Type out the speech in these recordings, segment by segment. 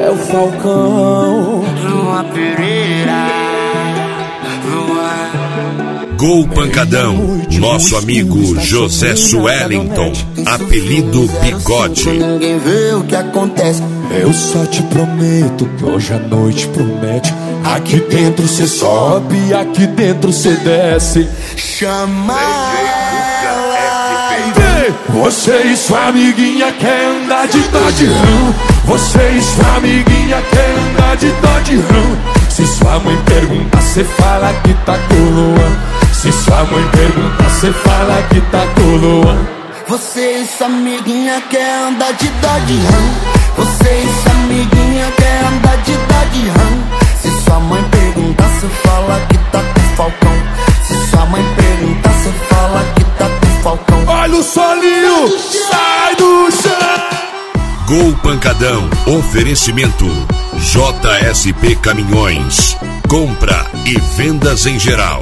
É o Falcão. Luan Pereira. Gol Pancadão, nosso amigo José Suellington, apelido Bigode. Ninguém vê o que acontece. Eu só te prometo que hoje a noite promete. Aqui dentro cê sobe, aqui dentro cê desce. Chama ela. Você e sua amiguinha quer andar de Dodge Ram. Você e sua amiguinha quer andar de Dodge Ram. Se sua mãe pergunta, cê fala que tá com o Luan. Se sua mãe pergunta, cê fala que tá com o Luan. Você e sua amiguinha quer andar de Dodge Ram. Você e sua amiguinha quer andar de Dodge Ram. Se sua mãe perguntar, cê fala que tá com o Falcão. Se sua mãe perguntar, cê fala que tá com o Falcão. Olha o solinho, sai do chão. Gol Pancadão, oferecimento JSP Caminhões, compra e vendas em geral.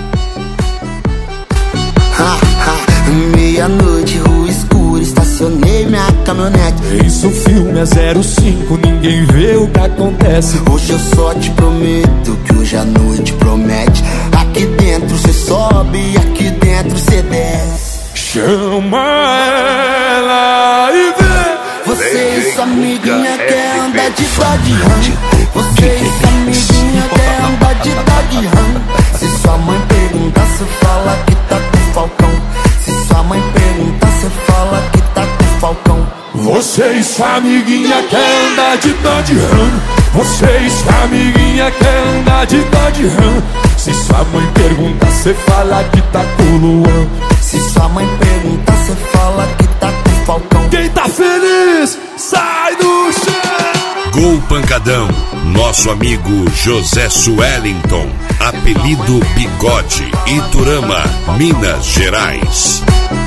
Meia-noite, rua escura, estacionei minha caminhonete. Isso o filme é 05, ninguém vê o que acontece. Hoje eu só te prometo que hoje a noite promete. Aqui dentro cê sobe, aqui dentro cê desce. Chama ela e vê. Você e sua amiguinha quer andar de Dodge Ram. Você e sua amiguinha quer andar de Dodge Ram. Se sua mãe perguntar, cê fala que tá com o Falcão. Se sua mãe perguntar, cê fala que tá com o Falcão. Você e sua amiguinha quer andar de Dodge Ram. Você e sua amiguinha quer andar de Dodge Ram. Se sua mãe perguntar, cê fala que tá com o Luan. Se sua mãe perguntar, cê fala que tá com o Falcão. Quem tá feliz, sai do chão. Gol Pancadão, nosso amigo José Suellington, apelido Bigode, Iturama, Minas Gerais.